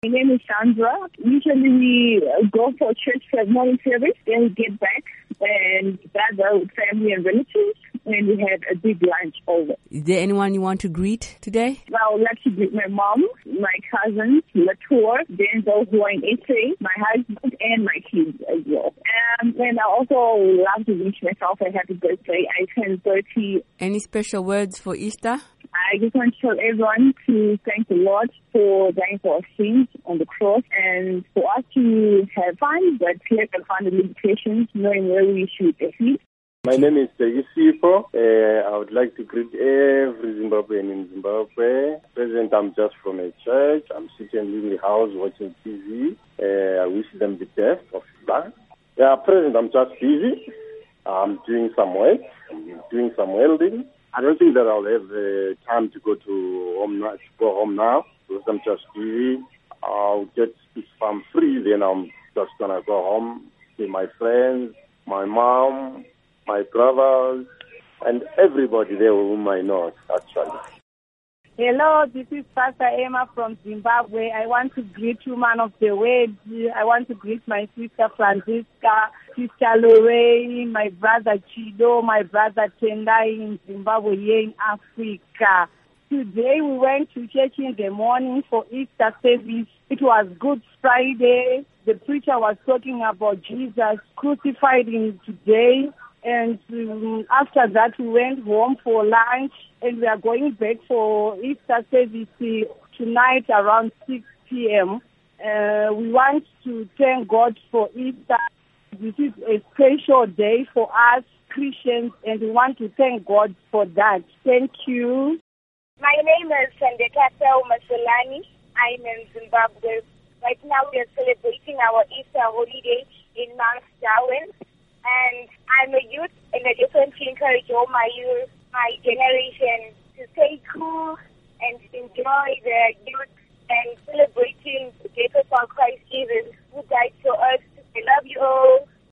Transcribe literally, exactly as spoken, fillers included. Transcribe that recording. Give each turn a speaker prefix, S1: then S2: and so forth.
S1: My name is Sandra. Usually we go for church for morning service, then we get back and gather with family and relatives, and we had a big lunch over.
S2: Is there anyone you want to greet today?
S1: Well, I would like to greet my mom, my cousins, Latour, Denzel, who are in S A, my husband, and my kids as well. Um, and I also love to wish myself a happy birthday. I turned thirty.
S2: Any special words for Easter?
S1: I just want to tell everyone to thank the Lord for dying for our sins on the cross, and for us to have fun, but let us find the limitations, knowing where we should head.
S3: My name is Tegisipo. Uh, I would like to greet every Zimbabwean in Zimbabwe. Present, I'm just from a church. I'm sitting in the house watching T V. Uh, I wish them the best of luck. Yeah, present, I'm just busy. I'm doing some work. I'm doing some welding. I don't think that I'll have uh, time to go to home now, to go home now because I'm just busy. I'll get, if I'm free, then I'm just gonna go home, see my friends, my mom, my brothers, and everybody there whom I know, actually.
S4: Hello, this is Pastor Emma from Zimbabwe. I want to greet you, man of the word. I want to greet my sister Francisca, Sister Lorraine, my brother Chido, my brother Tendai in Zimbabwe, here in Africa. Today we went to church in the morning for Easter service. It was Good Friday. The preacher was talking about Jesus crucified in today. And um, after that, we went home for lunch, and we are going back for Easter service tonight around six p.m. Uh, we want to thank God for Easter. This is a special day for us Christians, and we want to thank God for that. Thank you.
S5: My name is Sandekata Masolani. I'm in Zimbabwe. Right now, we are celebrating our Easter holiday in Mount Darwin. And I'm a youth, and I just want to encourage all my youth, my generation, to stay cool and enjoy the youth